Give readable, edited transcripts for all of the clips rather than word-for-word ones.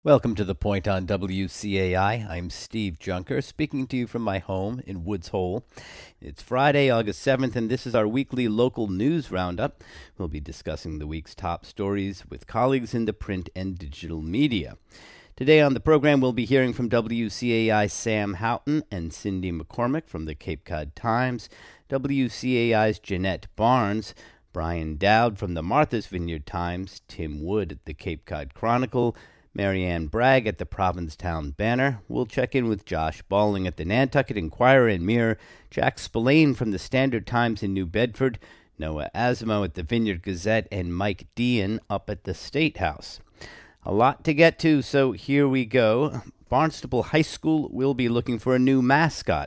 Welcome to The Point on WCAI. I'm Steve Junker, speaking to you from my home in Woods Hole. It's Friday, August 7th, and this is our weekly local news roundup. We'll be discussing the week's top stories with colleagues in the print and digital media. Today on the program, we'll be hearing from WCAI's Sam Houghton and Cindy McCormick from the Cape Cod Times, WCAI's Jeanette Barnes, Brian Dowd from the Martha's Vineyard Times, Tim Wood at the Cape Cod Chronicle, Marianne Bragg at the Provincetown Banner. We'll check in with Josh Balling at the Nantucket Enquirer and Mirror, Jack Spillane from the Standard Times in New Bedford, Noah Asimo at the Vineyard Gazette, and Mike Dean up at the State House. A lot to get to, so here we go. Barnstable High School will be looking for a new mascot.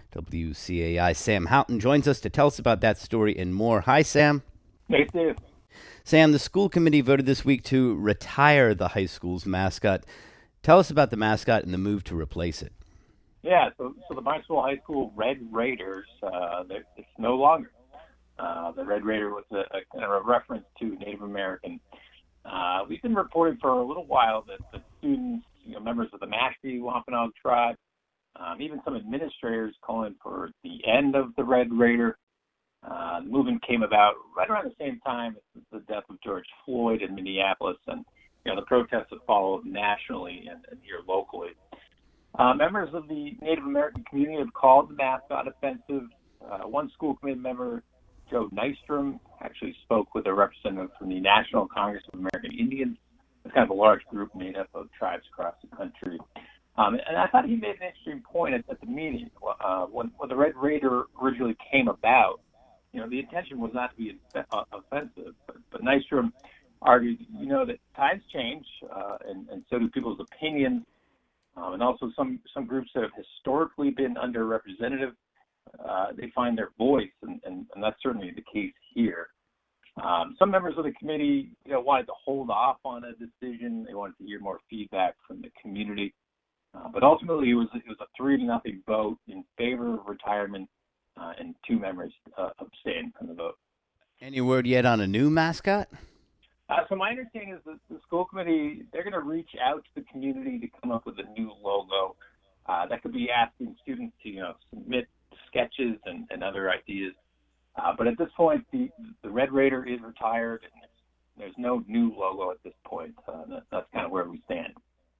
WCAI Sam Houghton joins us to tell us about that story and more. Hi, Sam. Hey, Steve. Sam, the school committee voted this week to retire the high school's mascot. Tell us about the mascot and the move to replace it. Yeah, so the Barnstable High School Red Raiders, it's no longer. The Red Raider was a kind of a reference to Native American. We've been reporting for a little while that the students, members of the Mashpee Wampanoag tribe, even some administrators calling for the end of the Red Raider. The movement came about right around the same time as the death of George Floyd in Minneapolis, and the protests have followed nationally and here locally. Members of the Native American community have called the mascot offensive. One school committee member, Joe Nystrom, actually spoke with a representative from the National Congress of American Indians. It's kind of a large group made up of tribes across the country. And I thought he made an interesting point at the meeting. When the Red Raider originally came about, the intention was not to be offensive, but Nystrom argued, that times change, and so do people's opinions, and also some groups that have historically been underrepresented, they find their voice, and that's certainly the case here. Some members of the committee, wanted to hold off on a decision. They wanted to hear more feedback from the community, but ultimately it was a 3-0 vote in favor of retirement. And 2 members abstained from the vote. Any word yet on a new mascot? So my understanding is that the school committee, they're going to reach out to the community to come up with a new logo. That could be asking students to, submit sketches and other ideas. But at this point, the Red Raider is retired, and there's no new logo at this point. That's kind of where we stand.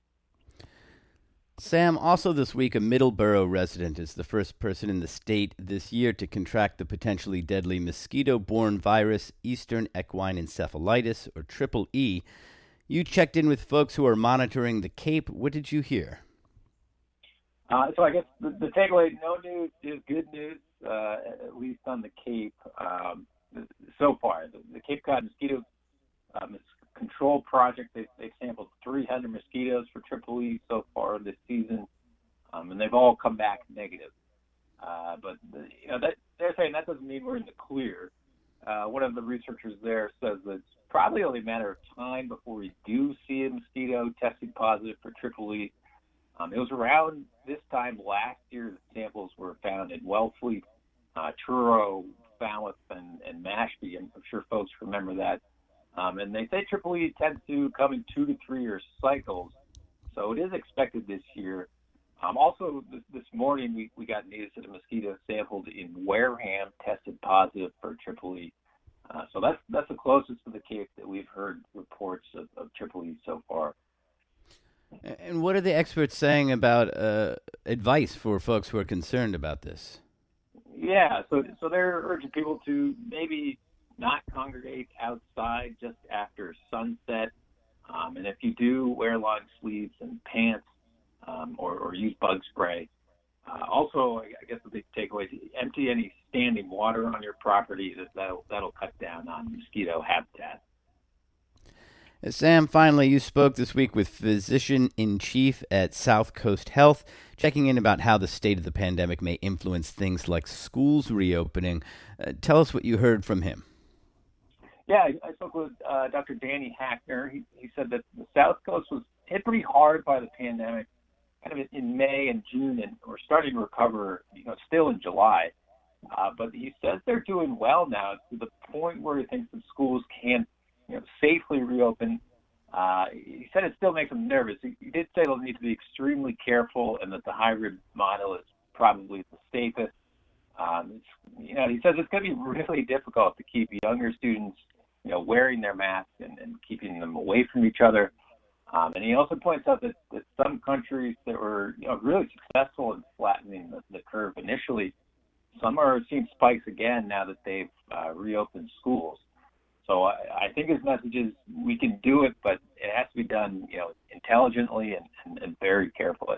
Sam, also this week, a Middleborough resident is the first person in the state this year to contract the potentially deadly mosquito-borne virus, Eastern Equine Encephalitis, or Triple E. You checked in with folks who are monitoring the Cape. What did you hear? So I guess the takeaway, no news is good news, at least on the Cape so far. The Cape Cod Mosquito Control Project, they've sampled 300 mosquitoes for Triple E so far this season, and they've all come back negative. But they're saying that doesn't mean we're in the clear. One of the researchers there says that it's probably only a matter of time before we do see a mosquito testing positive for Triple E. It was around this time last year that samples were found in Wellfleet, Truro, Falmouth, and Mashpee. I'm sure folks remember that. And they say Triple E tends to come in 2 to 3 year cycles, so it is expected this year. Also, this morning we got news that a mosquito sampled in Wareham tested positive for Triple E. So that's the closest to the Cape that we've heard reports of Triple E so far. And what are the experts saying about advice for folks who are concerned about this? Yeah, so they're urging people to maybe not congregate outside just after sunset. And if you do, wear long sleeves and pants, or use bug spray. Also, I guess the big takeaway is empty any standing water on your property. That'll cut down on mosquito habitat. Sam, finally, you spoke this week with Physician-in-Chief at South Coast Health, checking in about how the state of the pandemic may influence things like schools reopening. Tell us what you heard from him. Yeah, I spoke with Dr. Danny Hackner. He said that the South Coast was hit pretty hard by the pandemic kind of in May and June, and we're starting to recover, still in July. But he says they're doing well now to the point where he thinks the schools can safely reopen He said it still makes him nervous. He did say they'll need to be extremely careful and that the hybrid model is probably the safest. He says it's going to be really difficult to keep younger students, wearing their masks and keeping them away from each other. And he also points out that some countries that were really successful in flattening the curve initially, some are seeing spikes again now that they've reopened schools. So I think his message is we can do it, but it has to be done, intelligently and very carefully.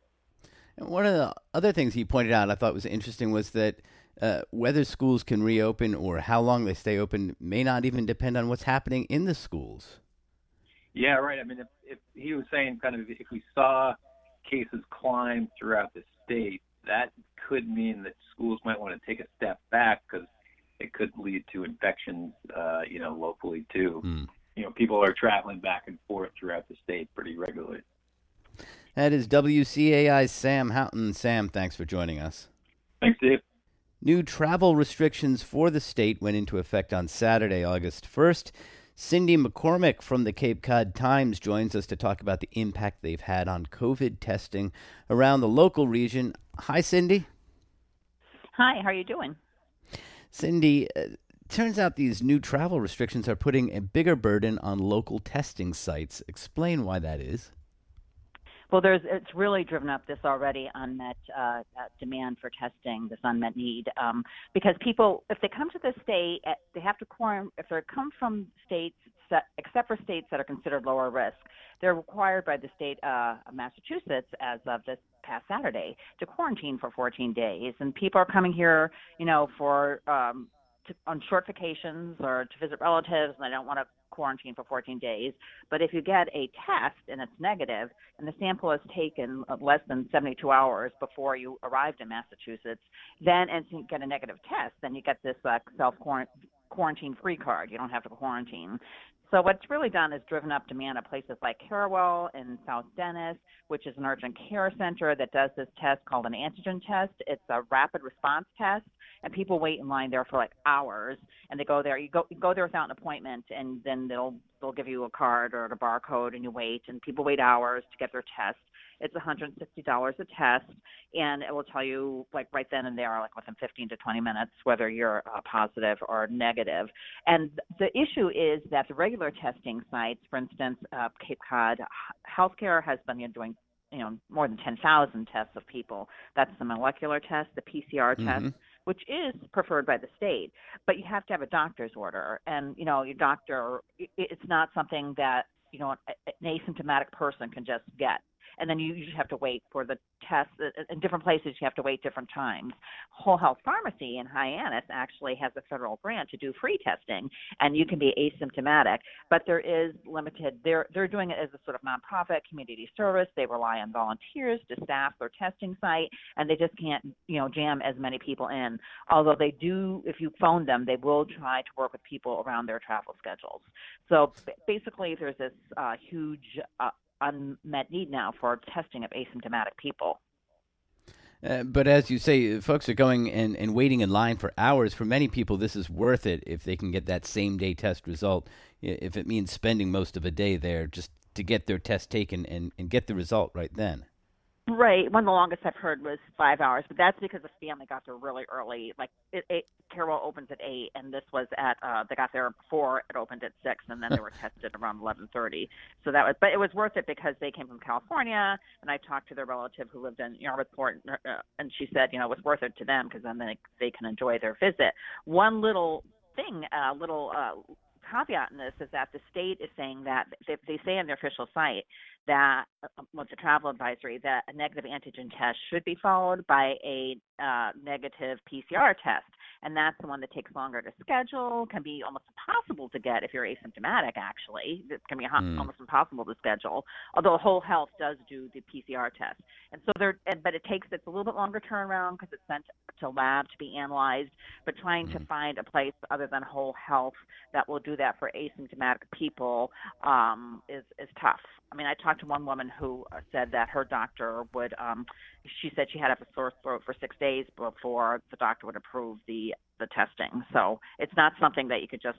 And one of the other things he pointed out I thought was interesting was that whether schools can reopen or how long they stay open may not even depend on what's happening in the schools. Yeah, right. I mean, if he was saying kind of if we saw cases climb throughout the state, that could mean that schools might want to take a step back because it could lead to infections, locally too. People are traveling back and forth throughout the state pretty regularly. That is WCAI's Sam Houghton. Sam, thanks for joining us. Thanks, Steve. New travel restrictions for the state went into effect on Saturday, August 1st. Cindy McCormick from the Cape Cod Times joins us to talk about the impact they've had on COVID testing around the local region. Hi, Cindy. Hi, how are you doing? Cindy, turns out these new travel restrictions are putting a bigger burden on local testing sites. Explain why that is. Well, it's really driven up this already unmet demand for testing, this unmet need, because people, if they come to the state, they have to quarantine. If they come from states, except for states that are considered lower risk, they're required by the state of Massachusetts as of this past Saturday to quarantine for 14 days. And people are coming here, for on short vacations or to visit relatives, and they don't want to quarantine for 14 days. But if you get a test and it's negative, and the sample is taken less than 72 hours before you arrived in Massachusetts, then and you get a negative test, then you get this self-quarantine free card. You don't have to quarantine. So what's really done is driven up demand at places like Carrawell and South Dennis, which is an urgent care center that does this test called an antigen test. It's a rapid response test, and people wait in line there for like hours. And they go there. You go there without an appointment, and then they'll give you a card or a barcode, and you wait. And people wait hours to get their test. It's $160 a test, and it will tell you like right then and there, like within 15 to 20 minutes, whether you're positive or negative. And the issue is that the regular testing sites, for instance, Cape Cod Healthcare has been doing more than 10,000 tests of people. That's the molecular test, the PCR test, which is preferred by the state, but you have to have a doctor's order, and your doctor. It's not something that an asymptomatic person can just get. And then you usually have to wait for the test. In different places, you have to wait different times. Whole Health Pharmacy in Hyannis actually has a federal grant to do free testing, and you can be asymptomatic. But there is limited. They're doing it as a sort of nonprofit community service. They rely on volunteers to staff their testing site, and they just can't, jam as many people in. Although they do, if you phone them, they will try to work with people around their travel schedules. So basically, there's this huge unmet need now for testing of asymptomatic people. But as you say, folks are going and waiting in line for hours. For many people, this is worth it if they can get that same-day test result, if it means spending most of a day there just to get their test taken and get the result right then. Right. One of the longest I've heard was 5 hours, but that's because the family got there really early. Like Carrawell opens at 8, and this was at they got there before it opened at 6, and then they were tested around 11:30. So but it was worth it because they came from California, and I talked to their relative who lived in Yarmouthport, and she said it was worth it to them because then they can enjoy their visit. One little thing, caveat in this is that the state is saying that they say on their official site that with the travel advisory that a negative antigen test should be followed by a negative PCR test, and that's the one that takes longer to schedule, can be almost impossible to get if you're asymptomatic. Actually, it can be almost impossible to schedule. Although Whole Health does do the PCR test, and so but it's a little bit longer turnaround because it's sent to lab to be analyzed. But trying to find a place other than Whole Health that will do that for asymptomatic people is tough. I mean, I talked to one woman who said that her doctor would, she said she had a sore throat for 6 days before the doctor would approve the testing. So it's not something that you could just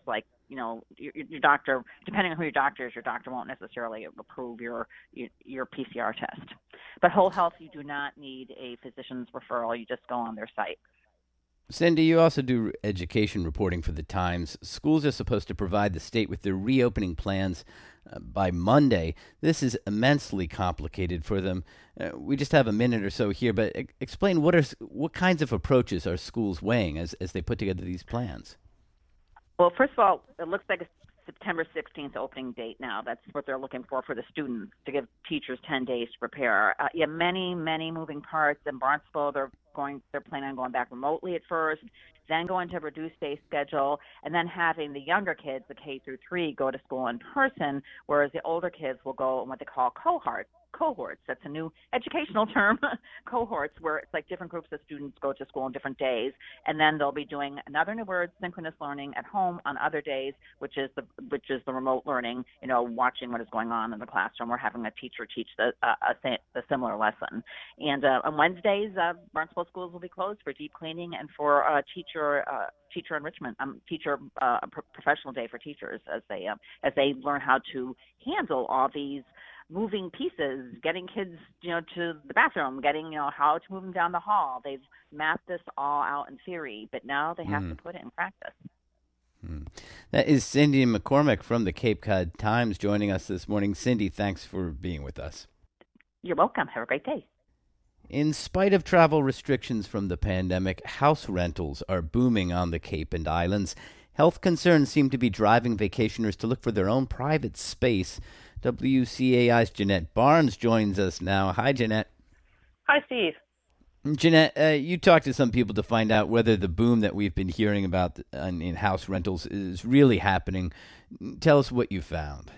your doctor, depending on who your doctor won't necessarily approve your PCR test. But Whole Health, you do not need a physician's referral. You just go on their site. Cindy, you also do education reporting for the Times. Schools are supposed to provide the state with their reopening plans by Monday. This is immensely complicated for them. We just have a minute or so here, but explain what kinds of approaches are schools weighing as they put together these plans? Well, first of all, it looks like a September 16th opening date now. That's what they're looking for the students, to give teachers 10 days to prepare. Many moving parts. In Barnstable, they're planning on going back remotely at first, then going to a reduced day schedule, and then having the younger kids, the K through 3, go to school in person, whereas the older kids will go in what they call cohorts. That's a new educational term. Cohorts, where it's like different groups of students go to school on different days, and then they'll be doing another new word, synchronous learning, at home on other days, which is the remote learning. Watching what is going on in the classroom, or having a teacher teach a similar lesson. And on Wednesdays, Barnstable schools will be closed for deep cleaning and for teacher enrichment, professional day for teachers as they learn how to handle all these moving pieces, getting kids, to the bathroom, getting, how to move them down the hall. They've mapped this all out in theory, but now they have to put it in practice. That is Cindy McCormick from the Cape Cod Times joining us this morning. Cindy, thanks for being with us. You're welcome. Have a great day. In spite of travel restrictions from the pandemic, house rentals are booming on the Cape and Islands. Health concerns seem to be driving vacationers to look for their own private space. WCAI's Jeanette Barnes joins us now. Hi, Jeanette. Hi, Steve. Jeanette, you talked to some people to find out whether the boom that we've been hearing about in house rentals is really happening. Tell us what you found.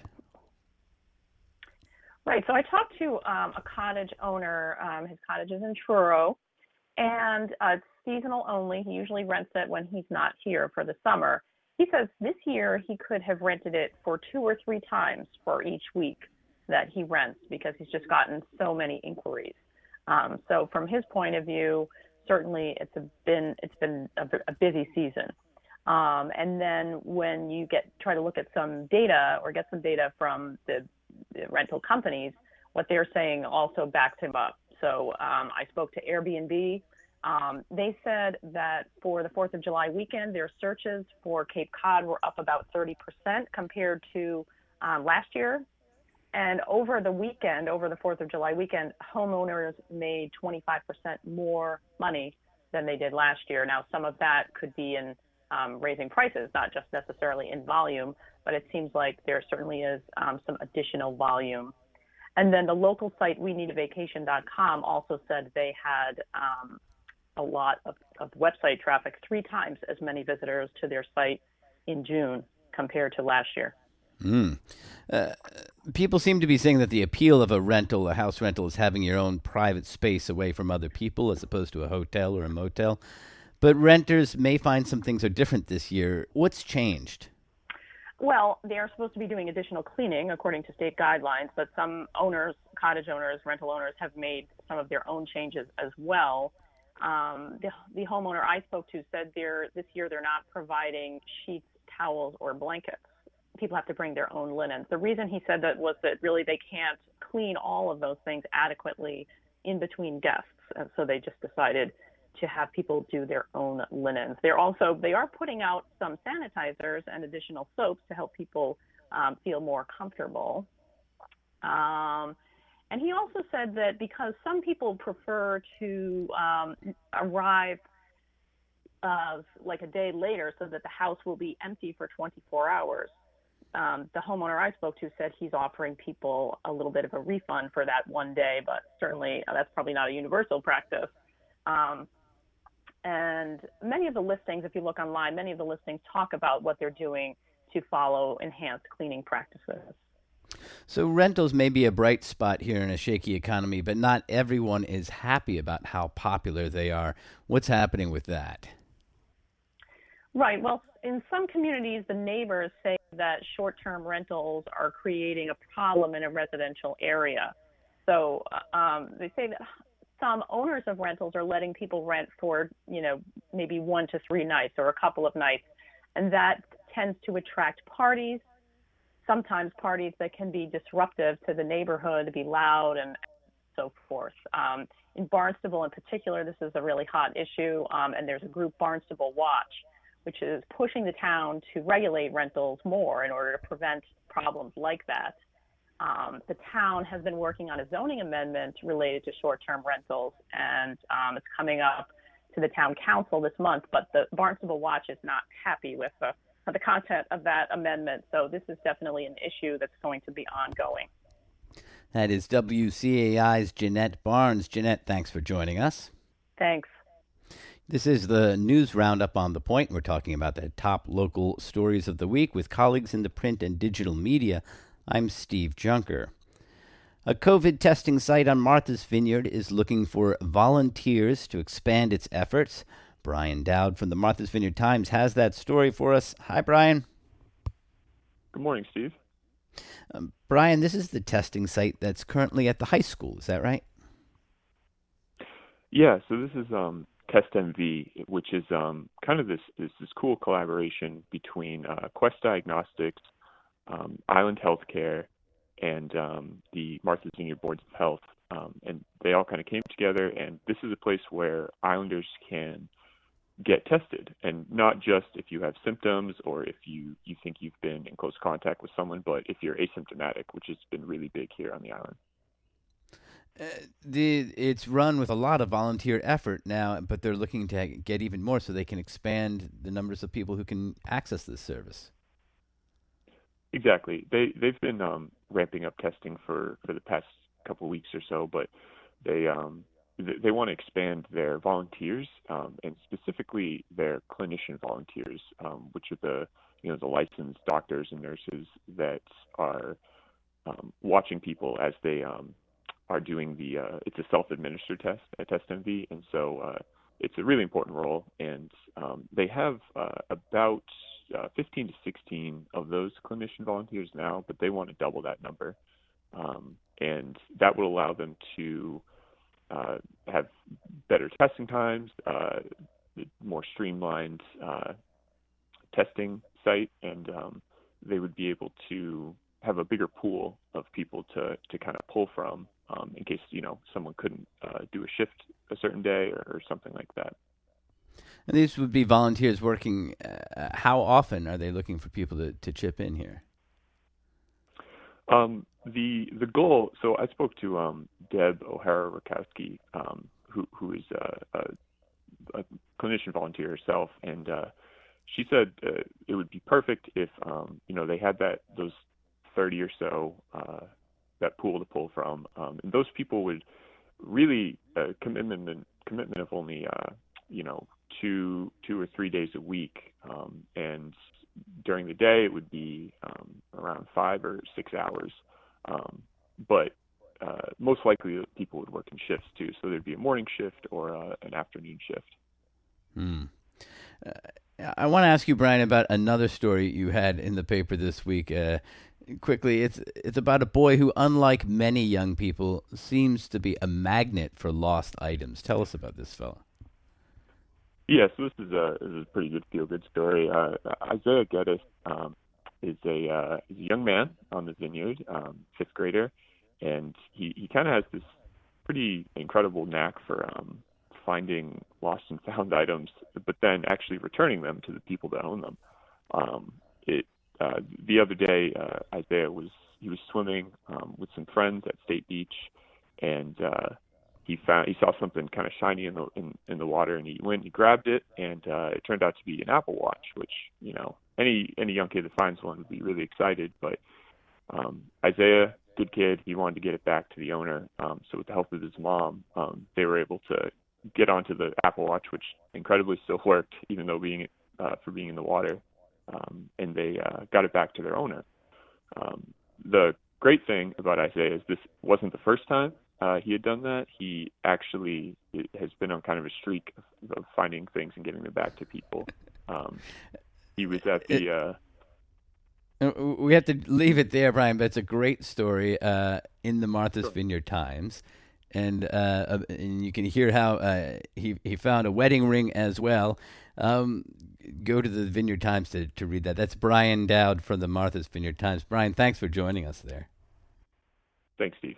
Right. So I talked to a cottage owner. His cottage is in Truro, and it's seasonal only. He usually rents it when he's not here for the summer. He says this year he could have rented it for 2 or 3 times for each week that he rents, because he's just gotten so many inquiries. So from his point of view, certainly it's been a busy season. And then when you try to look at some data, or get some data from the rental companies, what they're saying also backs him up. So I spoke to Airbnb. They said that for the 4th of July weekend, their searches for Cape Cod were up about 30% compared to last year. And over the 4th of July weekend, homeowners made 25% more money than they did last year. Now, some of that could be in raising prices, not just necessarily in volume, but it seems like there certainly is some additional volume. And then the local site, WeNeedAVacation.com, also said they had a lot of website traffic, 3 times as many visitors to their site in June compared to last year. People seem to be saying that the appeal of a house rental, is having your own private space away from other people as opposed to a hotel or a motel. But renters may find some things are different this year. What's changed? Well, they are supposed to be doing additional cleaning according to state guidelines, but some owners, cottage owners, rental owners, have made some of their own changes as well. The homeowner I spoke to said this year they're not providing sheets, towels, or blankets. People have to bring their own linens. The reason he said that was that really they can't clean all of those things adequately in between guests, and so they just decided to have people do their own linens. They are putting out some sanitizers and additional soaps to help people feel more comfortable. And he also said that because some people prefer to arrive like a day later so that the house will be empty for 24 hours, the homeowner I spoke to said he's offering people a little bit of a refund for that one day, but certainly that's probably not a universal practice. And many of the listings, if you look online, many of the listings talk about what they're doing to follow enhanced cleaning practices. So rentals may be a bright spot here in a shaky economy, but not everyone is happy about how popular they are. What's happening with that? Right. Well, in some communities, the neighbors say that short-term rentals are creating a problem in a residential area. So they say that some owners of rentals are letting people rent for, maybe 1 to 3 nights or a couple of nights. And that tends to attract parties, sometimes parties that can be disruptive to the neighborhood, to be loud and so forth. In Barnstable in particular, this is a really hot issue, and there's a group, Barnstable Watch, which is pushing the town to regulate rentals more in order to prevent problems like that. The town has been working on a zoning amendment related to short-term rentals, and it's coming up to the town council this month, but the Barnstable Watch is not happy with the content of that amendment, so this is definitely an issue that's going to be ongoing. That is WCAI's Jeanette Barnes. Jeanette, thanks for joining us. Thanks. This is the News Roundup on The Point. We're talking about the top local stories of the week with colleagues in the print and digital media. I'm Steve Junker. A COVID testing site on Martha's Vineyard is looking for volunteers to expand its efforts. Brian Dowd from the Martha's Vineyard Times has that story for us. Hi, Brian. Good morning, Steve. Brian, this is the testing site that's currently at the high school. Is that right? Yeah, so this is TestMV, which is kind of this cool collaboration between Quest Diagnostics, Island Healthcare, and the Martha's Vineyard Boards of Health. And they all kind of came together, and this is a place where Islanders can get tested, and not just if you have symptoms or if you think you've been in close contact with someone, but if you're asymptomatic, which has been really big here on the island. It's run with a lot of volunteer effort now, but they're looking to get even more so they can expand the numbers of people who can access this service. Exactly. They've been ramping up testing for the past couple of weeks or so, but they want to expand their volunteers, and specifically their clinician volunteers, which are the licensed doctors and nurses that are watching people as they are doing it's a self-administered test at TestMV, and so it's a really important role. And they have about 15 to 16 of those clinician volunteers now, but they want to double that number, and that will allow them to have better testing times, more streamlined testing site, and they would be able to have a bigger pool of people to kind of pull from in case someone couldn't do a shift a certain day or something like that. And these would be volunteers working. How often are they looking for people to chip in here? The goal. So I spoke to Deb O'Hara-Rakowski, who is a clinician volunteer herself, and she said it would be perfect if they had those 30 or so that pool to pull from, and those people would really commitment of only 2 or 3 days a week, and during the day it would be around 5 or 6 hours, but most likely people would work in shifts too, so there'd be a morning shift or an afternoon shift. I want to ask you, Brian, about another story you had in the paper this week. Quickly, it's about a boy who, unlike many young people, seems to be a magnet for lost items. Tell us about this fellow. Yeah, so this is a pretty good feel-good story. Isaiah Geddes is a young man on the vineyard, fifth grader, and he kind of has this pretty incredible knack for finding lost and found items, but then actually returning them to the people that own them. The other day, Isaiah was swimming with some friends at State Beach, and he saw something kind of shiny in the water, and he went and he grabbed it, and it turned out to be an Apple Watch, which any young kid that finds one would be really excited. But Isaiah, good kid, he wanted to get it back to the owner. So with the help of his mom, they were able to get onto the Apple Watch, which incredibly still worked, even though being in the water. And they got it back to their owner. The great thing about Isaiah is this wasn't the first time he had done that. He actually has been on kind of a streak of finding things and getting them back to people. He was at the... We have to leave it there, Brian, but it's a great story in the Martha's Vineyard Times. and you can hear how he found a wedding ring as well. Go to the Vineyard Times to read that. That's Brian Dowd from the Martha's Vineyard Times. Brian, thanks for joining us there. Thanks, Steve.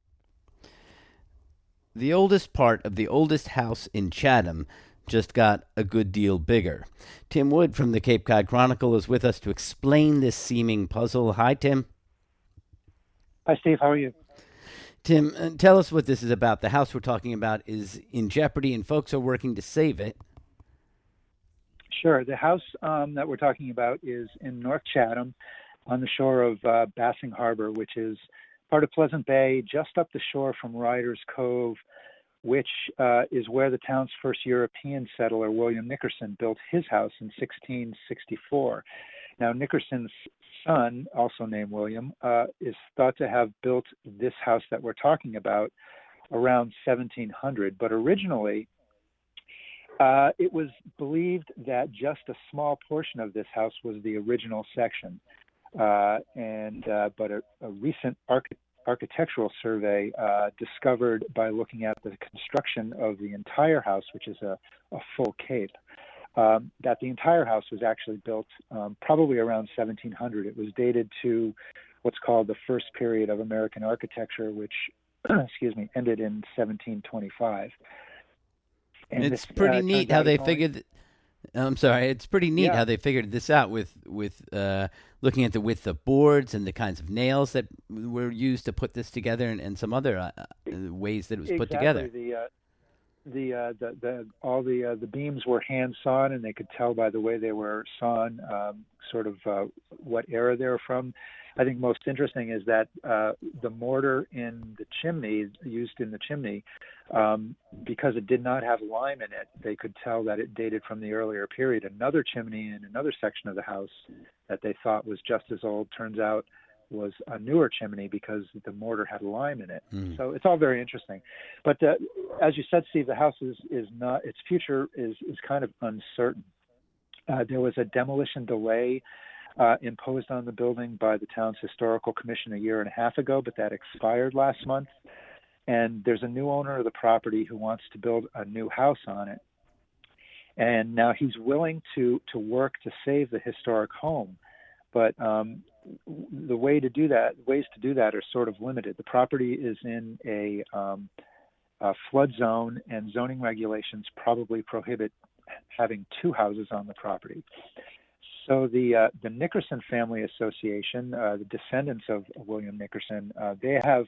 The oldest part of the oldest house in Chatham just got a good deal bigger. Tim Wood from the Cape Cod Chronicle is with us to explain this seeming puzzle. Hi, Tim. Hi, Steve. How are you? Tim, tell us what this is about. The house we're talking about is in jeopardy, and folks are working to save it. Sure. The house that we're talking about is in North Chatham on the shore of Bassing Harbor, which is part of Pleasant Bay, just up the shore from Riders Cove, which is where the town's first European settler, William Nickerson, built his house in 1664. Now, Nickerson's son, also named William, is thought to have built this house that we're talking about around 1700, but originally it was believed that just a small portion of this house was the original section, but a recent architectural survey discovered by looking at the construction of the entire house, which is a full cape, that the entire house was actually built probably around 1700. It was dated to what's called the first period of American architecture, which ended in 1725. And it's pretty neat how they figured. I'm sorry. It's pretty neat how they figured this out with looking at the width of boards and the kinds of nails that were used to put this together, and some other ways that it was put together. All the beams were hand sawn, and they could tell by the way they were sawn what era they were from. I think most interesting is that the mortar in the chimney, used in the chimney, because it did not have lime in it, they could tell that it dated from the earlier period. Another chimney in another section of the house that they thought was just as old turns out was a newer chimney because the mortar had lime in it. So it's all very interesting. But as you said, Steve, the house is not, its future is kind of uncertain. There was a demolition delay imposed on the building by the town's historical commission a year and a half ago, but that expired last month. And there's a new owner of the property who wants to build a new house on it. And now he's willing to work to save the historic home. But the ways to do that are sort of limited. The property is in a flood zone, and zoning regulations probably prohibit having two houses on the property. So the Nickerson Family Association, the descendants of William Nickerson, they have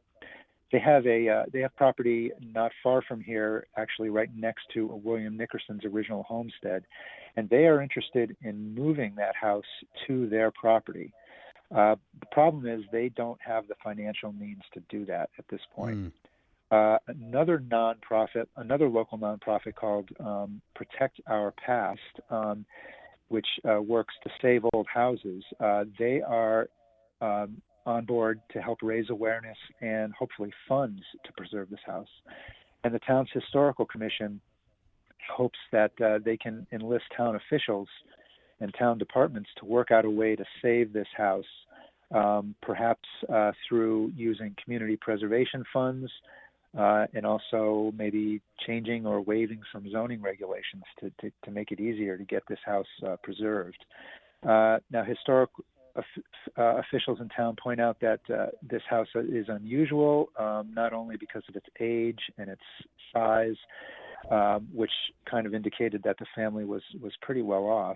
property not far from here, actually right next to William Nickerson's original homestead, and they are interested in moving that house to their property. The problem is they don't have the financial means to do that at this point. Another local nonprofit called Protect Our Past, which works to save old houses, they are on board to help raise awareness and hopefully funds to preserve this house. And the town's historical commission hopes that they can enlist town officials and town departments to work out a way to save this house, perhaps through using community preservation funds, and also maybe changing or waiving some zoning regulations to make it easier to get this house preserved. Now, historic officials in town point out that this house is unusual, not only because of its age and its size, which kind of indicated that the family was pretty well off.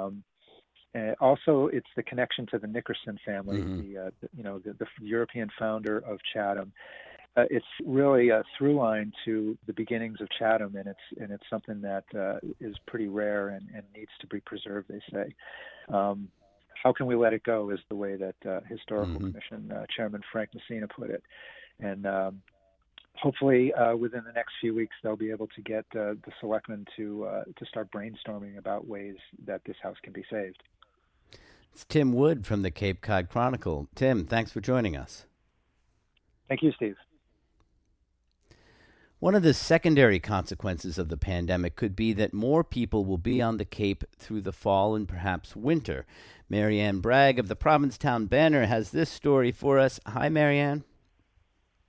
Also, it's the connection to the Nickerson family, the European founder of Chatham. It's really a through line to the beginnings of Chatham, and it's something that is pretty rare and needs to be preserved, they say. How can we let it go is the way that Historical Commission Chairman Frank Messina put it. And hopefully within the next few weeks, they'll be able to get the selectmen to start brainstorming about ways that this house can be saved. It's Tim Wood from the Cape Cod Chronicle. Tim, thanks for joining us. Thank you, Steve. One of the secondary consequences of the pandemic could be that more people will be on the Cape through the fall and perhaps winter. Marianne Bragg of the Provincetown Banner has this story for us. Hi, Marianne.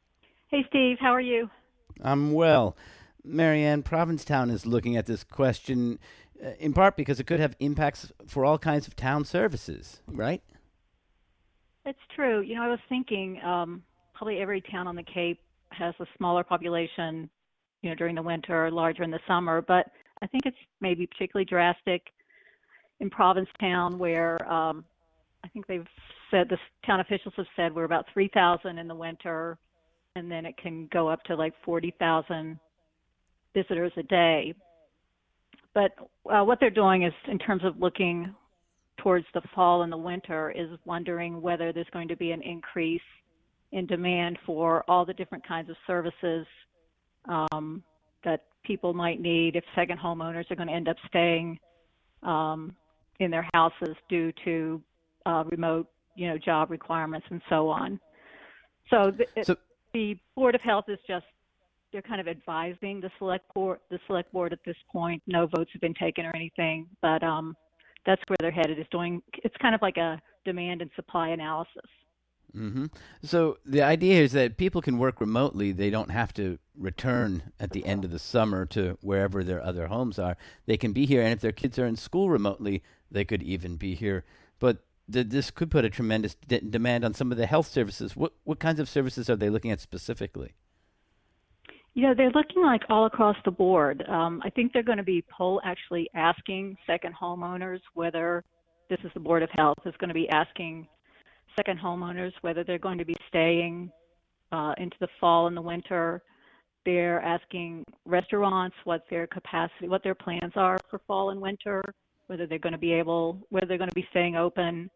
Hey, Steve. How are you? I'm well. Marianne, Provincetown is looking at this question in part because it could have impacts for all kinds of town services, right? It's true. I was thinking probably every town on the Cape has a smaller population, during the winter, larger in the summer. But I think it's maybe particularly drastic in Provincetown, where I think they've said, the town officials have said we're about 3,000 in the winter, and then it can go up to like 40,000 visitors a day. But what they're doing is, in terms of looking towards the fall and the winter, is wondering whether there's going to be an increase in demand for all the different kinds of services that people might need if second homeowners are going to end up staying in their houses due to remote, job requirements and so on. So the Board of Health is just, they're kind of advising the select board at this point. No votes have been taken or anything, but that's where they're headed, is doing, it's kind of like a demand and supply analysis. Mm-hmm. So the idea is that people can work remotely. They don't have to return at the end of the summer to wherever their other homes are. They can be here, and if their kids are in school remotely, they could even be here. But this could put a tremendous demand on some of the health services. What kinds of services are they looking at specifically? They're looking like all across the board. I think they're going to be actually asking second homeowners whether, this is the Board of Health, is going to be asking second homeowners whether they're going to be staying into the fall and the winter. They're asking restaurants what their capacity, what their plans are for fall and winter, whether they're going to be staying open.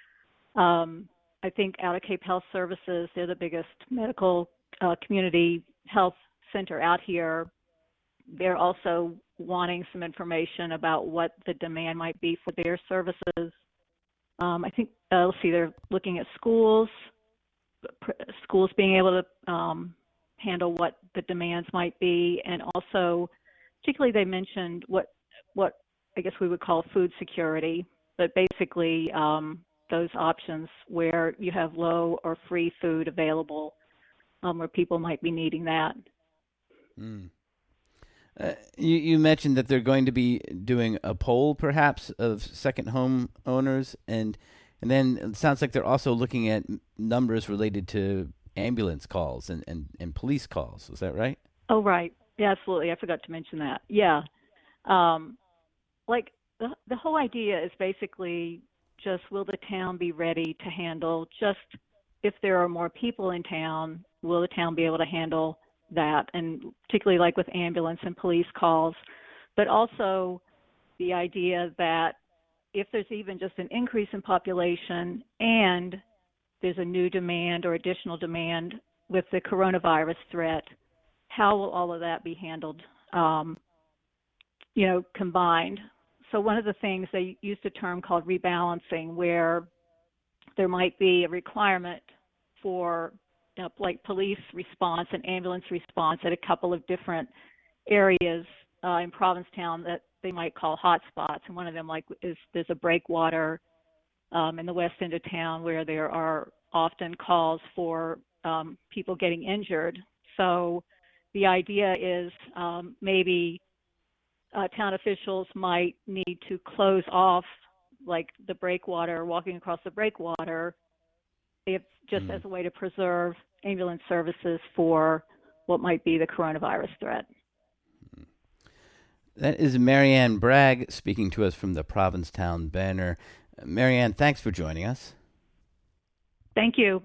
I think Outer Cape Health Services, they're the biggest medical community health center out here. They're also wanting some information about what the demand might be for their services. I think, let's see, they're looking at schools being able to handle what the demands might be, and also, particularly, they mentioned what I guess we would call food security, but basically those options where you have low or free food available, where people might be needing that. Mm. You mentioned that they're going to be doing a poll, perhaps, of second home owners, and then it sounds like they're also looking at numbers related to ambulance calls and police calls. Is that right? Oh, right. Yeah, absolutely. I forgot to mention that. Yeah. Like the whole idea is basically just, will the town be ready to handle, just if there are more people in town, will the town be able to handle that? And particularly like with ambulance and police calls, but also the idea that if there's even just an increase in population and there's a new demand or additional demand with the coronavirus threat, how will all of that be handled, combined? So one of the things, they used a term called rebalancing, where there might be a requirement for like police response and ambulance response at a couple of different areas in Provincetown that they might call hotspots. And one of them there's a breakwater in the west end of town where there are often calls for people getting injured. So the idea is maybe town officials might need to close off like the breakwater, walking across the breakwater, if just as a way to preserve ambulance services for what might be the coronavirus threat. That is Marianne Bragg speaking to us from the Provincetown Banner. Marianne, thanks for joining us. Thank you.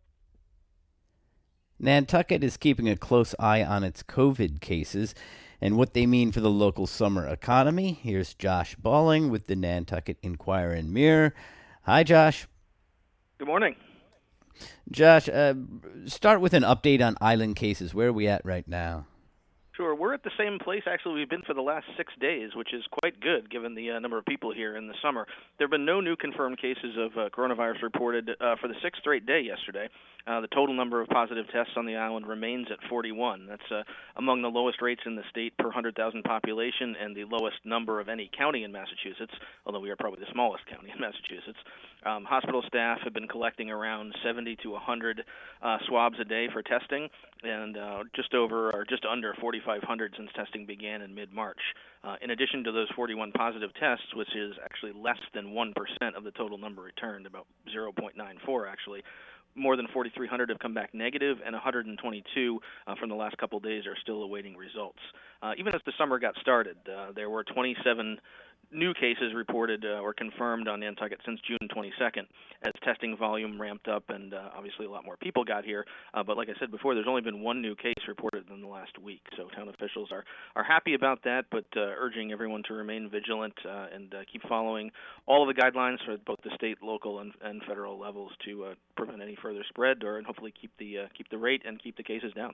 Nantucket is keeping a close eye on its COVID cases and what they mean for the local summer economy. Here's Josh Balling with the Nantucket Enquirer and Mirror. Hi, Josh. Good morning. Josh, start with an update on island cases. Where are we at right now? Sure. We're at the same place, actually, we've been for the last 6 days, which is quite good given the number of people here in the summer. There have been no new confirmed cases of coronavirus reported for the 6th straight day yesterday. The total number of positive tests on the island remains at 41. That's among the lowest rates in the state per 100,000 population and the lowest number of any county in Massachusetts, although we are probably the smallest county in Massachusetts. Hospital staff have been collecting around 70 to 100 swabs a day for testing, and just under 4,500 since testing began in mid-March. In addition to those 41 positive tests, which is actually less than 1% of the total number returned, about 0.94 actually, more than 4,300 have come back negative, and 122 from the last couple of days are still awaiting results. Even as the summer got started, there were 27 new cases reported or confirmed on Nantucket since June 22nd as testing volume ramped up and obviously a lot more people got here. But like I said before, there's only been one new case reported in the last week. So town officials are happy about that, but urging everyone to remain vigilant and keep following all of the guidelines for both the state, local, and federal levels to prevent any further spread and hopefully keep the rate and keep the cases down.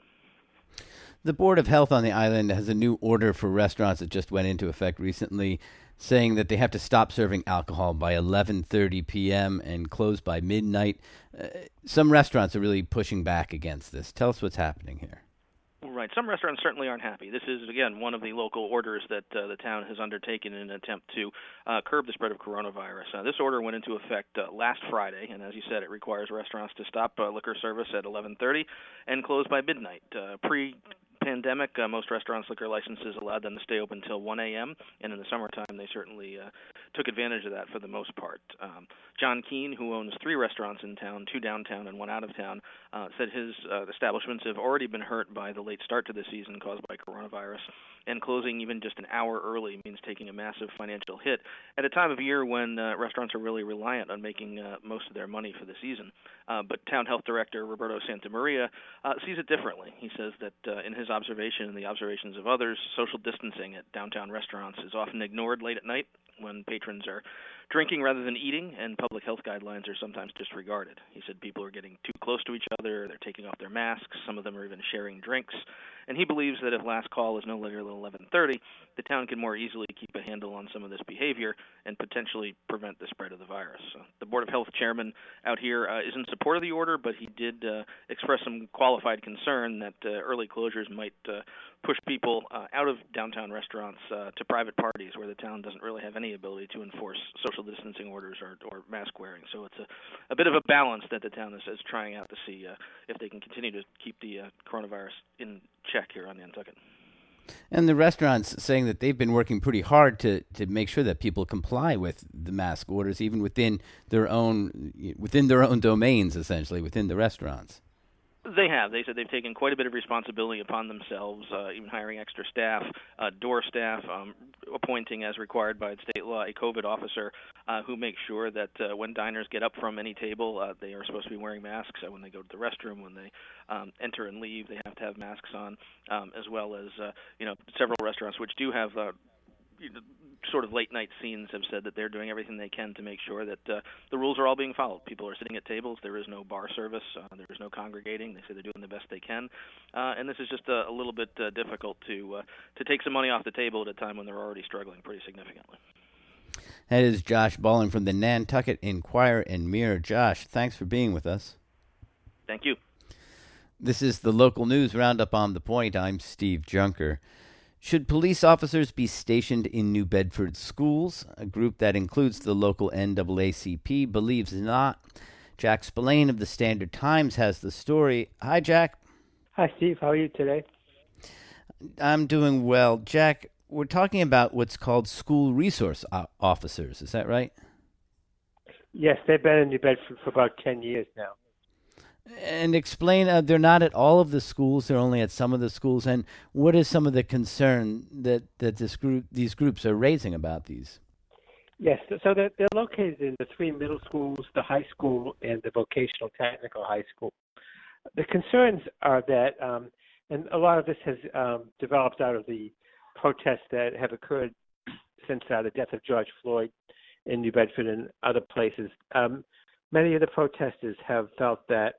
The Board of Health on the island has a new order for restaurants that just went into effect recently, saying that they have to stop serving alcohol by 11:30 p.m. and close by midnight. Some restaurants are really pushing back against this. Tell us what's happening here. Right. Some restaurants certainly aren't happy. This is, again, one of the local orders that the town has undertaken in an attempt to curb the spread of coronavirus. This order went into effect last Friday, and as you said, it requires restaurants to stop liquor service at 11:30 and close by midnight. Pre-pandemic, most restaurants' liquor licenses allowed them to stay open until 1 a.m., and in the summertime, they certainly took advantage of that for the most part. John Keene, who owns 3 restaurants in town, 2 downtown and 1 out of town, said his establishments have already been hurt by the late start to the season caused by coronavirus, and closing even just an hour early means taking a massive financial hit at a time of year when restaurants are really reliant on making most of their money for the season. But Town Health Director Roberto Santamaria sees it differently. He says that in his observation and the observations of others, social distancing at downtown restaurants is often ignored late at night when patrons are drinking rather than eating, and public health guidelines are sometimes disregarded. He said people are getting too close to each other, they're taking off their masks, some of them are even sharing drinks, and he believes that if last call is no later than 11:30, the town can more easily keep a handle on some of this behavior and potentially prevent the spread of the virus. The Board of Health chairman out here is in support of the order, but he did express some qualified concern that early closures might push people out of downtown restaurants to private parties where the town doesn't really have any ability to enforce social distancing orders or mask wearing. So it's a bit of a balance that the town is trying out to see if they can continue to keep the coronavirus in check here on Nantucket. And the restaurants saying that they've been working pretty hard to make sure that people comply with the mask orders, even within their own domains, essentially within the restaurants. They have. They said they've taken quite a bit of responsibility upon themselves, even hiring extra staff, door staff, appointing, as required by state law, a COVID officer who makes sure that when diners get up from any table, they are supposed to be wearing masks. When they go to the restroom, when they enter and leave, they have to have masks on, as well as several restaurants which do have sort of late night scenes have said that they're doing everything they can to make sure that the rules are all being followed. People are sitting at tables. There is no bar service. There is no congregating. They say they're doing the best they can. And this is just a little bit difficult to take some money off the table at a time when they're already struggling pretty significantly. That is Josh Balling from the Nantucket Enquirer and Mirror. Josh, thanks for being with us. Thank you. This is the local news roundup on The Point. I'm Steve Junker. Should police officers be stationed in New Bedford schools? A group that includes the local NAACP believes not. Jack Spillane of the Standard Times has the story. Hi, Jack. Hi, Steve. How are you today? I'm doing well. Jack, we're talking about what's called school resource officers. Is that right? Yes, they've been in New Bedford for about 10 years now. And explain, they're not at all of the schools, they're only at some of the schools, and what is some of the concern that these groups are raising about these? Yes, so they're located in the 3 middle schools, the high school, and the vocational technical high school. The concerns are that, and a lot of this has developed out of the protests that have occurred since the death of George Floyd in New Bedford and other places. Many of the protesters have felt that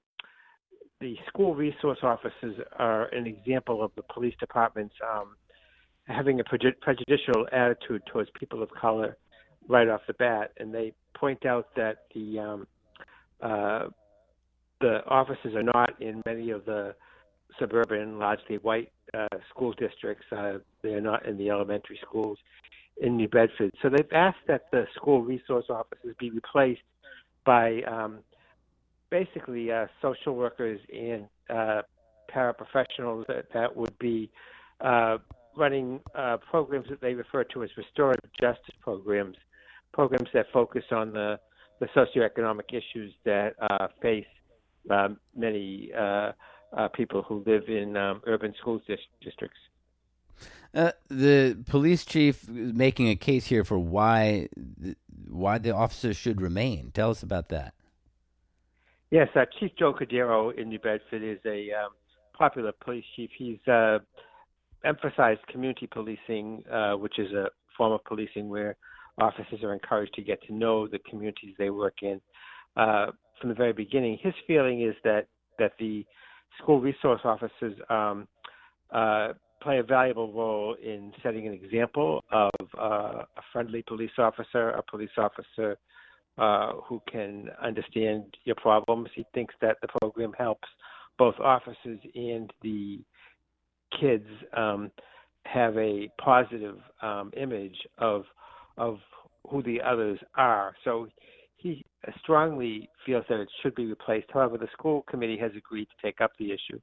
the school resource officers are an example of the police department's having a prejudicial attitude towards people of color right off the bat. And they point out that the the offices are not in many of the suburban, largely white school districts. They're not in the elementary schools in New Bedford. So they've asked that the school resource offices be replaced by basically social workers and paraprofessionals that would be running programs that they refer to as restorative justice programs that focus on the socioeconomic issues that face many people who live in urban school districts. The police chief is making a case here for why the officers should remain. Tell us about that. Yes, Chief Joe Cordero in New Bedford is a popular police chief. He's emphasized community policing, which is a form of policing where officers are encouraged to get to know the communities they work in from the very beginning. His feeling is that the school resource officers play a valuable role in setting an example of a friendly police officer, a police officer who can understand your problems. He thinks that the program helps both officers and the kids have a positive image of who the others are. So he strongly feels that it should be replaced. However, the school committee has agreed to take up the issue.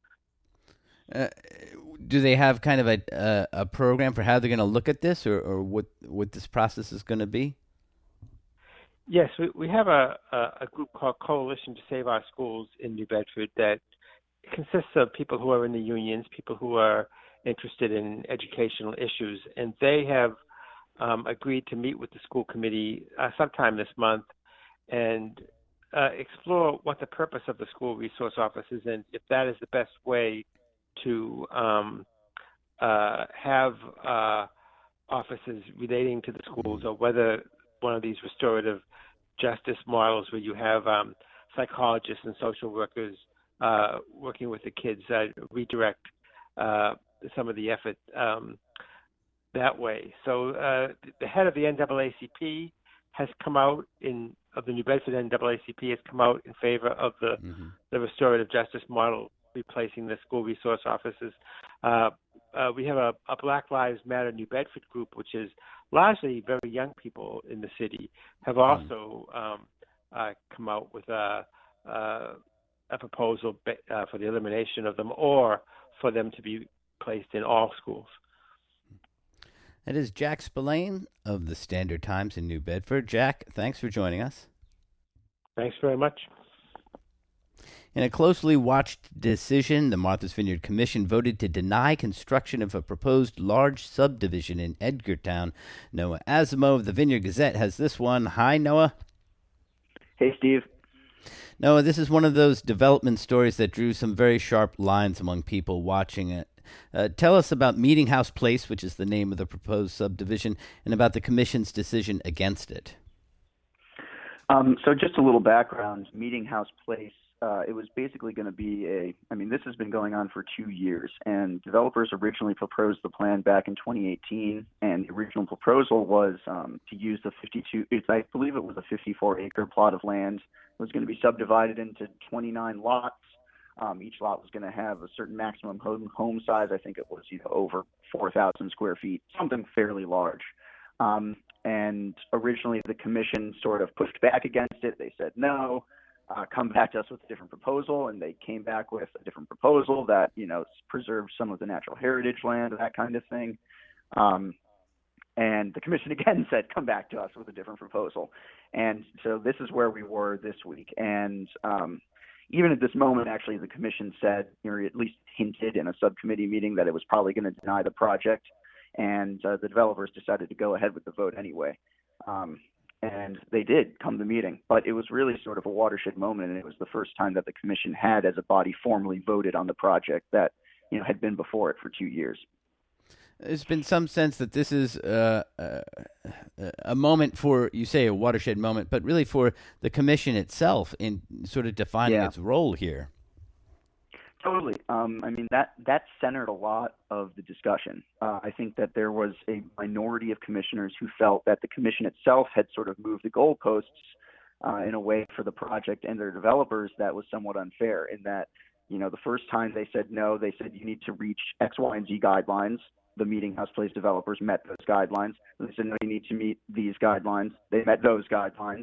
Do they have kind of a program for how they're going to look at this, or what this process is going to be? Yes, we have a group called Coalition to Save Our Schools in New Bedford that consists of people who are in the unions, people who are interested in educational issues, and they have agreed to meet with the school committee sometime this month and explore what the purpose of the school resource office is and if that is the best way to have offices relating to the schools, or whether one of these restorative justice models where you have psychologists and social workers working with the kids redirect some of the effort that way. So the head of the NAACP has come out of the New Bedford NAACP has come out in favor of the restorative justice model replacing the school resource offices. We have a Black Lives Matter New Bedford group, which is largely very young people in the city, have also come out with a proposal for the elimination of them or for them to be placed in all schools. That is Jack Spillane of the Standard Times in New Bedford. Jack, thanks for joining us. Thanks very much. In a closely watched decision, the Martha's Vineyard Commission voted to deny construction of a proposed large subdivision in Edgartown. Noah Asimo of the Vineyard Gazette has this one. Hi, Noah. Hey, Steve. Noah, this is one of those development stories that drew some very sharp lines among people watching it. Tell us about Meeting House Place, which is the name of the proposed subdivision, and about the Commission's decision against it. So just a little background. Meeting House Place, it was basically going to be this has been going on for 2 years, and developers originally proposed the plan back in 2018, and the original proposal was to use the I believe it was a 54-acre plot of land. It was going to be subdivided into 29 lots. Each lot was going to have a certain maximum home size. I think it was over 4,000 square feet, something fairly large. And originally the commission sort of pushed back against it. They said no. Come back to us with a different proposal, and they came back with a different proposal that preserved some of the natural heritage land, that kind of thing. And the commission again said, come back to us with a different proposal. And so this is where we were this week. And even at this moment, actually, the commission said, or at least hinted in a subcommittee meeting, that it was probably going to deny the project. And the developers decided to go ahead with the vote anyway. And they did come to the meeting, but it was really sort of a watershed moment, and it was the first time that the commission had, as a body, formally voted on the project that had been before it for 2 years. There's been some sense that this is a moment for, you say a watershed moment, but really for the commission itself in sort of defining its role here. Totally. That centered a lot of the discussion. I think that there was a minority of commissioners who felt that the commission itself had sort of moved the goalposts in a way for the project and their developers that was somewhat unfair in that, the first time they said no, they said you need to reach X, Y, and Z guidelines. The Meeting House Place developers met those guidelines. And they said, no, you need to meet these guidelines. They met those guidelines.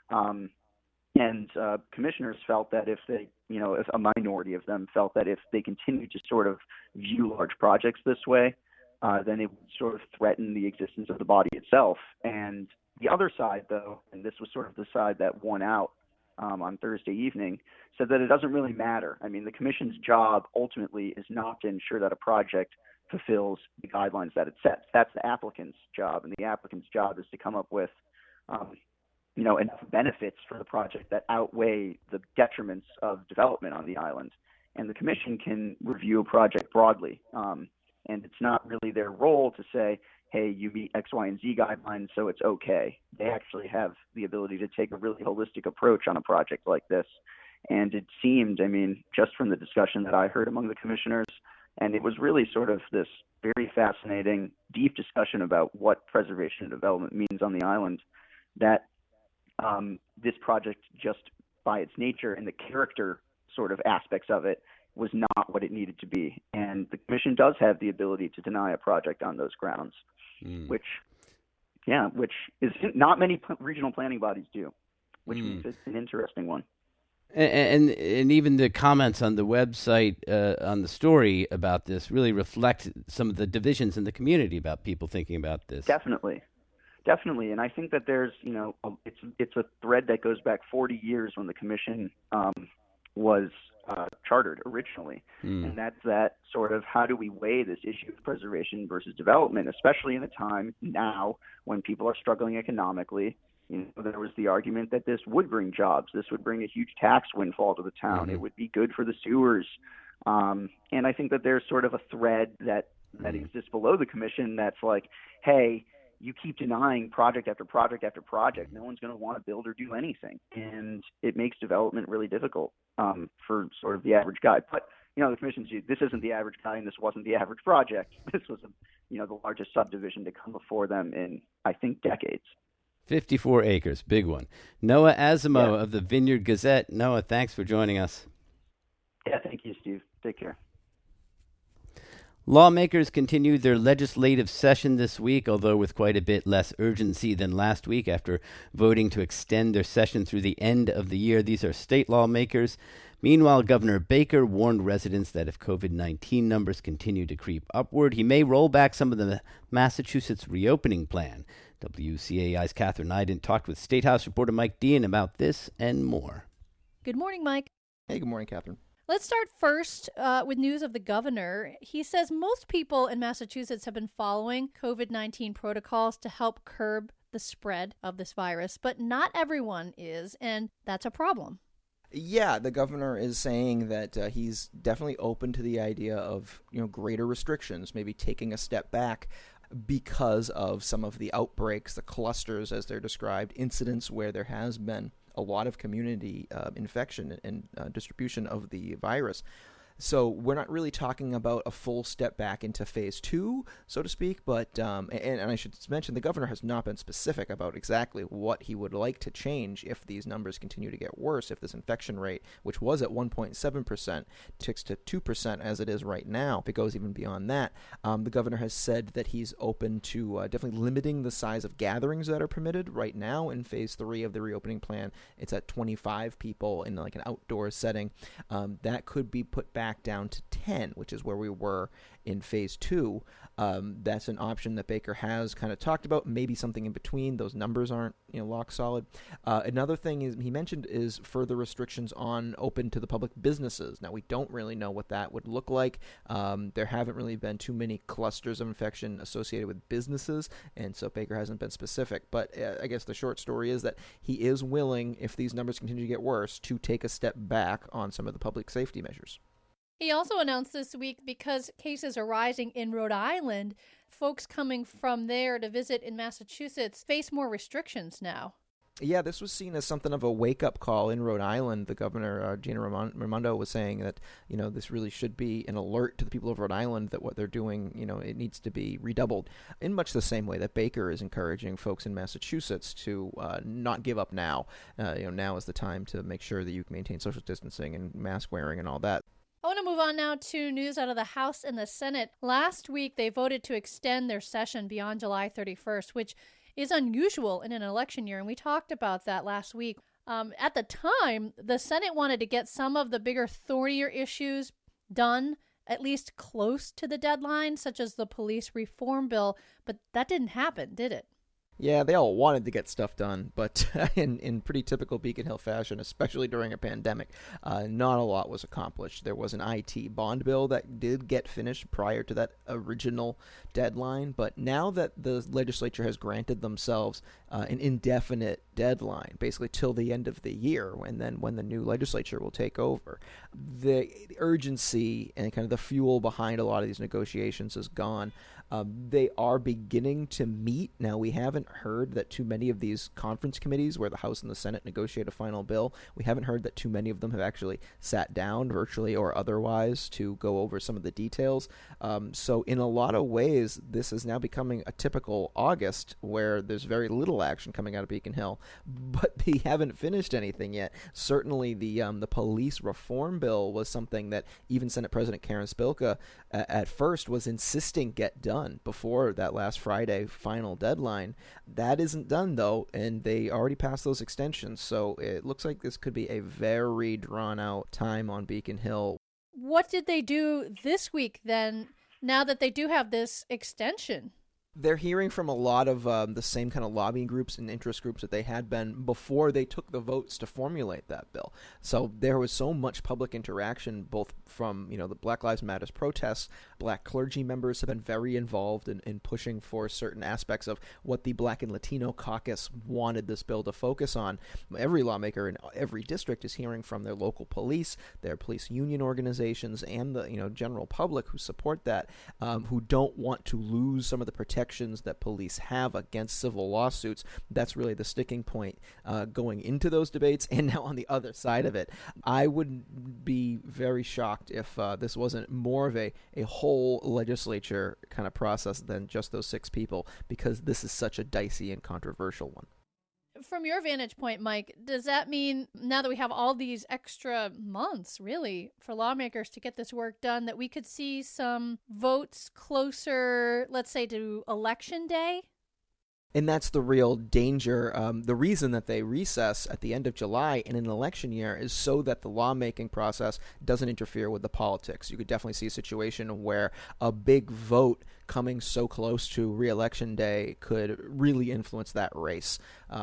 And commissioners felt that if a minority of them felt that if they continued to sort of view large projects this way, then it would sort of threaten the existence of the body itself. And the other side, though, and this was sort of the side that won out on Thursday evening, said that it doesn't really matter. I mean, the commission's job ultimately is not to ensure that a project fulfills the guidelines that it sets. That's the applicant's job, and the applicant's job is to come up with enough benefits for the project that outweigh the detriments of development on the island. And the commission can review a project broadly. And it's not really their role to say, hey, you meet X, Y, and Z guidelines, so it's okay. They actually have the ability to take a really holistic approach on a project like this. And it seemed, just from the discussion that I heard among the commissioners, and it was really sort of this very fascinating, deep discussion about what preservation and development means on the island, that this project, just by its nature and the character sort of aspects of it, was not what it needed to be. And the commission does have the ability to deny a project on those grounds, which is not many regional planning bodies do, which means it's an interesting one. And even the comments on the website on the story about this really reflect some of the divisions in the community about people thinking about this. Definitely. And I think that there's, it's a thread that goes back 40 years when the commission was chartered originally. And that's that sort of how do we weigh this issue of preservation versus development, especially in a time now when people are struggling economically. There was the argument that this would bring jobs. This would bring a huge tax windfall to the town. It would be good for the sewers. And I think that there's sort of a thread that exists below the commission that's like, hey, you keep denying project after project after project. No one's going to want to build or do anything. And it makes development really difficult for sort of the average guy. But, the commission's, this isn't the average guy and this wasn't the average project. This was, the largest subdivision to come before them in, I think, decades. 54 acres, big one. Noah Asimo of the Vineyard Gazette. Noah, thanks for joining us. Yeah, thank you, Steve. Take care. Lawmakers continued their legislative session this week, although with quite a bit less urgency than last week after voting to extend their session through the end of the year. These are state lawmakers. Meanwhile, Governor Baker warned residents that if COVID-19 numbers continue to creep upward, he may roll back some of the Massachusetts reopening plan. WCAI's Catherine Iden talked with State House reporter Mike Dean about this and more. Good morning, Mike. Hey, good morning, Catherine. Let's start first with news of the governor. He says most people in Massachusetts have been following COVID-19 protocols to help curb the spread of this virus, but not everyone is, and that's a problem. Yeah, the governor is saying that he's definitely open to the idea of greater restrictions, maybe taking a step back because of some of the outbreaks, the clusters as they're described, incidents where there has been a lot of community infection and distribution of the virus. So we're not really talking about a full step back into phase 2, so to speak, but and I should mention the governor has not been specific about exactly what he would like to change if these numbers continue to get worse, if this infection rate, which was at 1.7%, ticks to 2% as it is right now, if it goes even beyond that. The governor has said that he's open to definitely limiting the size of gatherings that are permitted. Right now in phase 3 of the reopening plan, it's at 25 people in like an outdoor setting. That could be put back down to 10, which is where we were in phase 2. That's an option that Baker has kind of talked about, maybe something in between. Those numbers aren't lock solid. Another thing is he mentioned is further restrictions on open to the public businesses. Now, we don't really know what that would look like. There haven't really been too many clusters of infection associated with businesses, and so Baker hasn't been specific. But I guess the short story is that he is willing, if these numbers continue to get worse, to take a step back on some of the public safety measures. He also announced this week because cases are rising in Rhode Island, folks coming from there to visit in Massachusetts face more restrictions now. Yeah, this was seen as something of a wake-up call in Rhode Island. The governor, Gina Raimondo, was saying that, this really should be an alert to the people of Rhode Island that what they're doing, it needs to be redoubled in much the same way that Baker is encouraging folks in Massachusetts to not give up now. Now is the time to make sure that you can maintain social distancing and mask wearing and all that. I want to move on now to news out of the House and the Senate. Last week, they voted to extend their session beyond July 31st, which is unusual in an election year, and we talked about that last week. At the time, the Senate wanted to get some of the bigger, thornier issues done, at least close to the deadline, such as the police reform bill, but that didn't happen, did it? Yeah, they all wanted to get stuff done, but in pretty typical Beacon Hill fashion, especially during a pandemic, not a lot was accomplished. There was an IT bond bill that did get finished prior to that original deadline, but now that the legislature has granted themselves an indefinite deadline, basically till the end of the year, and then when the new legislature will take over, the urgency and kind of the fuel behind a lot of these negotiations is gone. They are beginning to meet. Now, we haven't heard that too many of these conference committees where the House and the Senate negotiate a final bill, we haven't heard that too many of them have actually sat down virtually or otherwise to go over some of the details. So in a lot of ways, this is now becoming a typical August where there's very little action coming out of Beacon Hill, but they haven't finished anything yet. Certainly the police reform bill was something that even Senate President Karen Spilka at first was insisting get done before that last Friday final deadline. That isn't done, though, and they already passed those extensions, so it looks like this could be a very drawn-out time on Beacon Hill. What did they do this week, then, now that they do have this extension? They're hearing from a lot of the same kind of lobbying groups and interest groups that they had been before they took the votes to formulate that bill. So there was so much public interaction, both from the Black Lives Matter protests. Black clergy members have been very involved in pushing for certain aspects of what the Black and Latino caucus wanted this bill to focus on. Every lawmaker in every district is hearing from their local police, their police union organizations, and the general public who support that, who don't want to lose some of the protections that police have against civil lawsuits. That's really the sticking point going into those debates and now on the other side of it. I would be very shocked if this wasn't more of a whole legislature kind of process than just those 6 people, because this is such a dicey and controversial one. From your vantage point, Mike, does that mean now that we have all these extra months, really, for lawmakers to get this work done, that we could see some votes closer, let's say, to Election Day? And that's the real danger. The reason that they recess at the end of July in an election year is so that the lawmaking process doesn't interfere with the politics. You could definitely see a situation where a big vote coming so close to re-election day could really influence that race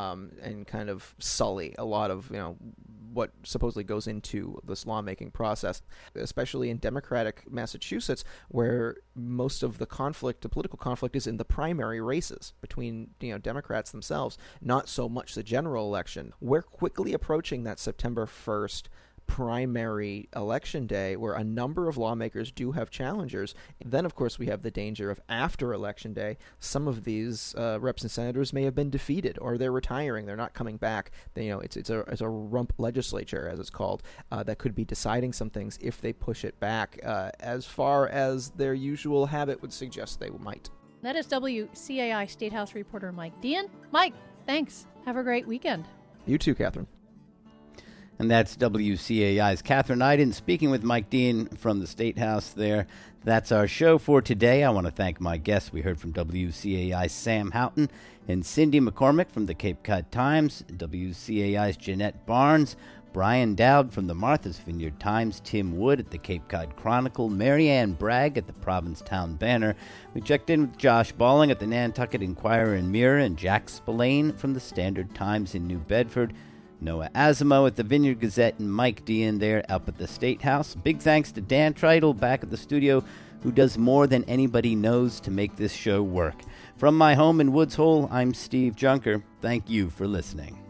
and kind of sully a lot of what supposedly goes into this lawmaking process, especially in Democratic Massachusetts, where most of the political conflict is in the primary races between Democrats themselves, not so much the general election. We're quickly approaching that September 1st primary election day where a number of lawmakers do have challengers. And then, of course, we have the danger of after election day, some of these reps and senators may have been defeated or they're retiring. They're not coming back. It's a rump legislature, as it's called, that could be deciding some things if they push it back as far as their usual habit would suggest they might. That is WCAI State House reporter Mike Dean. Mike, thanks. Have a great weekend. You too, Catherine. And that's WCAI's Catherine Iden speaking with Mike Dean from the State House there. That's our show for today. I want to thank my guests. We heard from WCAI's Sam Houghton and Cindy McCormick from the Cape Cod Times, WCAI's Jeanette Barnes, Brian Dowd from the Martha's Vineyard Times, Tim Wood at the Cape Cod Chronicle, Marianne Bragg at the Provincetown Banner. We checked in with Josh Balling at the Nantucket Enquirer and Mirror, and Jack Spillane from the Standard Times in New Bedford. Noah Asimo at the Vineyard Gazette, and Mike Dean there up at the State House. Big thanks to Dan Tritel back at the studio, who does more than anybody knows to make this show work. From my home in Woods Hole, I'm Steve Junker. Thank you for listening.